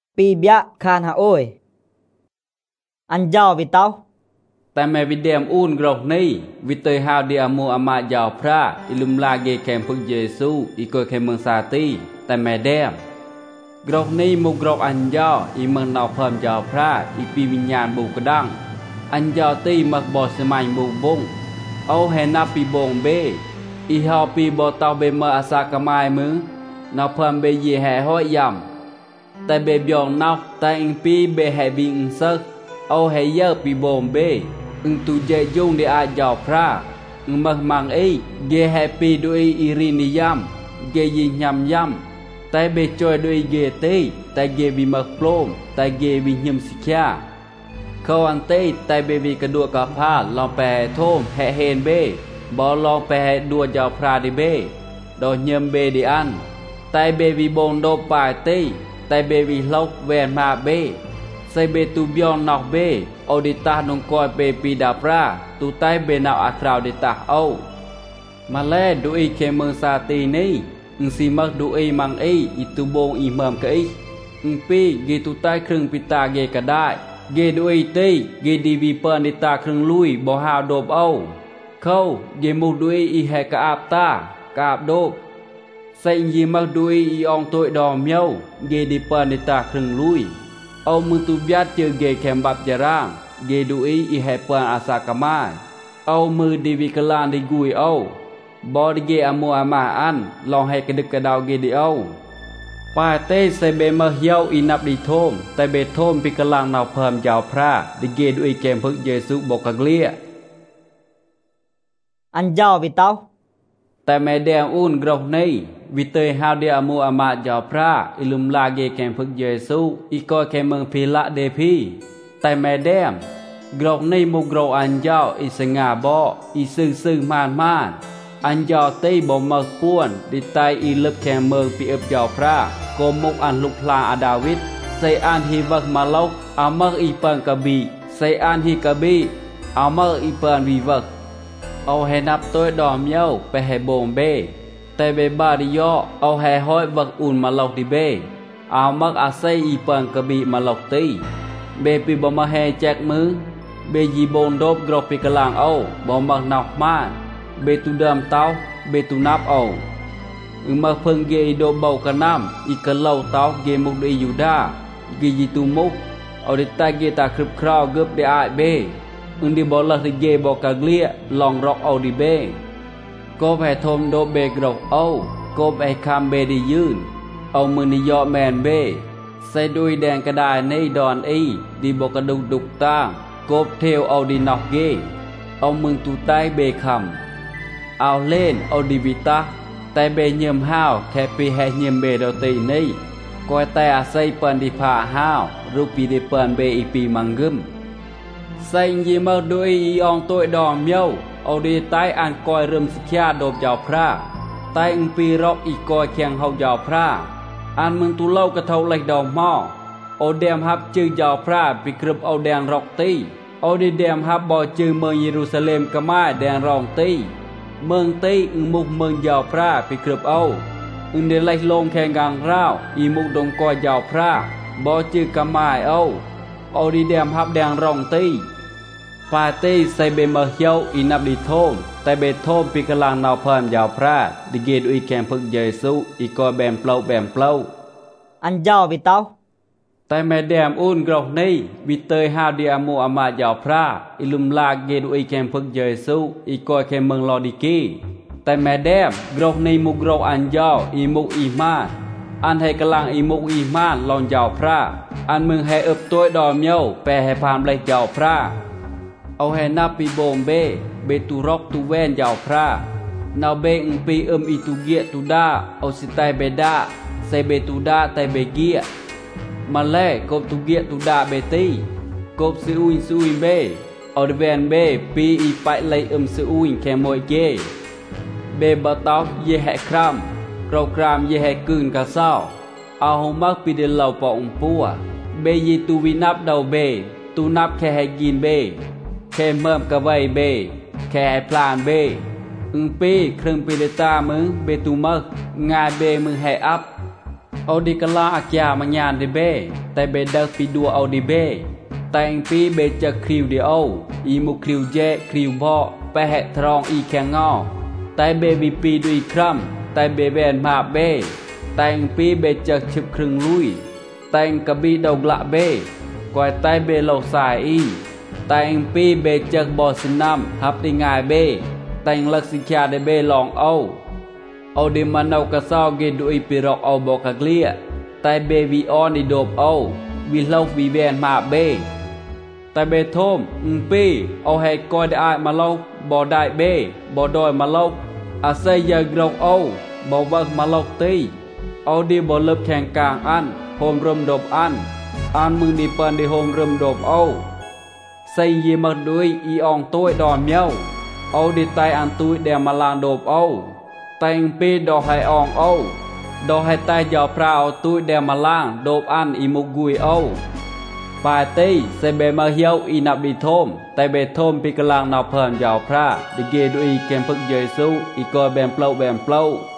Pi bia khan ha oi. Anh giàu vì tao. แต่แม่วิเดียมอุ่นกรอกนี้วิเตยฮาวเดียมูอามาจาวพระอิลุมลาเกแคมพึกเยซูอีโกแคมเมืองซาตีแต่แม่เดียมกรอกนี้มุกรอกอันยาวอีเมืองนาวเพิ่มจาวพระอีปีวิญญาณบุกดังอันยาวตีมักบอสมัยบุบงเอาเฮนับปีบงเบอีฮาวปีบอเตาเบเมออาสากมายมือนาวเพิ่มเบเยแห่ห้อยยำแต่เบบยองนาวแต่อิงปีเบแห่บิงเซกเอาเฮเยอปีบงเบtu je jung di ajau pra mah mang ei ge happy doi irini yam ge yin nyam yam tai be choi doi ge te tai ge bi mak plom tai ge bi nyam sikya khau an te tai be bi kadua ka pha lo pe thom he hen be bo lo pe dua jau pra di be do nyam be di an tai be bi bon do pa te tai be bi lok ven ma be sai be tu bion nok beโอดิตาหนงกอยเปปีดาปราตูใต้เบนาอัคราวดิตาเอามาแลดูอีเคเมืองซาตีนี้อึงซีมักดูอีมังอีอิตุโบงอีเมืองกอีอึงปีเกตูใต้ครึ่งปิตาเกก็ได้เกดูอีตีเกดีวีเปินดิตาครึ่งลุยบ่หาวโดบเอาเข้าเกมุกดูอีแหกอาบตากาบโดบใส่ยีมักดูอีอองตัวดอมเมียวเกดีเปินดิตาครึ่งลุยเอามือตุบยัดเจอเกแคมบับจารางเกดูอีแฮเปิลอาสากามายเอามือดีวิกลานดิกุยเอาบอดเกอมัวอามาอันลองให้กระดึกกระดาวเกดีเอาปาเต้ใส่เบมาเฮียวอินับดิโทมแต่เบโทมพิกลางนาวเพิ่มยาวพระดิเกดูอีแคมพึกเยซูบอกกเลีย Anh giàu vì tao. แต่แม่แดงอุ่นกรอกนี้วิเตยฮาวเดียมูอามาจาวพระอิลุมลาเกแคมพึกเยซูอีกอแคมเมืองพิละเดพีแต่แม่แดงกรอกนี้มุกรอกอันเจ้าอิสงาบออีซึ่งมานอันเจ้าตีบ่มักป้วนดิไตอีลึกแคมเมืองปีเอบเจ้าพระโกมุกอันลุกพลาอาดาวิดใส่อันฮีวักมาลกอามักอีเปิงกะบีใส่อันฮีกะบีอามักอีเปิงวีวักเอาให้นับตัวดอมเย้าไปให้โบงเบแต่เบบาดิยอเอาให้ห้อยวักอุ่นมาลกดิเบเอามักอาศัยอีเปิงกะบีมาลกตีเบปีบ่มาให้แจกมือเบยีโบนโดบกรอกปีกลางเอาบ่มักนักมานเบตุเดิมเต้าเบตุนับเอามาเพิ่งเกยโดเบากันน้ำอีกะเล่าเต้าเกมุกได้อยู่ด้าเกยีตุมุกเอาดิตาเกตาครึบคราวเกือบได้อาเบดิบอลลักเกบอกกะเกลียลองรอกเอาดิเบก็แผ่ทมโดเบกรอกเอาก็ไปคำเบได้ยืนเอามือนิยอแมนเบใส่ดุยแดงกระดาษในดอนอีดีบอกกระดุกตางกบเทวเอาดีนอกเกเอามึงตูใต้เบคำเอาเล่นเอาดีวิตาแต่เบเยี่ยมห้าวแค่ปีแห่เยี่ยมเบดเอาตีนี่ก้อยแต่อาศัยเปินดีผ่าห้าวรูปีดีเปินเบอีปีมังกึมใส่ยีมาด้วยอีอองตัวดอมเมียวเอาดีใต้อันก้อยเริ่มสิกยาโดบยาวพระใต้อึงปีรอกอีก้อยเคียงเฮายาวพระอันมึงตูเล่ากระเทาไหลดอกหม้อเอาแดมฮับจื้อยาวพระปีกรึบเอาแดงรอกตีเอาดีแดมฮับบ่อจื้อเมืองเยรูซาเล็มกะมาแดงรองตีเมืองตีอึงมุกเมืองยาวพระปีกรึบเอาอึงเดลัยลงแข่งกลางราวอีมุกดงก้อยยาวพระบ่อจื้อกะมาเอาดีแดมฮับแดงรองตีปาเต้ใส่เบมาเฮียวอินับดิโทมแต่เบโทมปีกลางนาวเพิ่มยาวพระดิเกดอุยแคมพึกเยซูอีกอแบมเปล่า Anh giàu vì tao. แต่แม่แดมอุ่นกรอกนี้วิเตยฮาวเดียมูอามาจาวพระอิลุมลาเกดอุยแคมพึกเยซูอีกอแคมเมืองลอดิกีแต่แม่แดมกรอกนี้มุกกรอกอันยาวอีมุกอีมาอันให้กลางอีมุกอีมาลองยาวพระอันมึงให้เอบตัวดอมเย้าแปรให้พามเลยยาวพระเอาให้นับปีโบมเบตูรอกตูแวนยาวพระนาเบงปีอีตูเกียตูดาเอาสิไตเบดาใส่เบตูดาไตเบเกียมาแลกบตูเกียตูดาเบตีกบซิอุยเบเอาเดเวนเบปีอีไปเลยซิอุยแคมอยเกเบบะตอกเยแหครามกราวครามเยแหกืนกะเศร้าเอาหมักปีเดลเหล่าปองปัวเบยีตูวินับเดาเบตูนับแค่ให้กินเบแค่เมื่อกะไวเบแค่พลานเบอึงปีครึ่งปีเดตามึงเบตูมักงายเบมึงให้อัพ เ di kala akya manyan di be tai be dak pi dua au di be tai eng pi be chak kriu di au i mu kriu je kriu bo pe het trong i khang ngo tai be vi pi dui kram tai be ben ma be tai eng pi be chak chip krung lui tai eng ka bi dog la be koi tai be lo sai i tai eng pi be chak bo sinam hap di ngai be tai eng lak sikha de be long au di manau ka sao ge dui pi rok au bo ka glia tai be vi on di dop au vi lok vi ben ma be tai be thom pi au hai koi de ai ma lok bo dai be bo doi ma lok a sai ya grok au bo wak ma lok ti au di bo lep khang kang an hom rum dop an mừng đi pan đi hom rum dop au sai ye mak dui i ong toi don miao au di tai an tui de ma lang dop au tai eng pi do hai ong au do hai tai giao pra au tui de ma lang dop an i muk gui au pai tei se be ma hiao i nap di thom tai be thom pi kalang na phan giao pra de ge dui kem phuk Giêsu i ko ben plau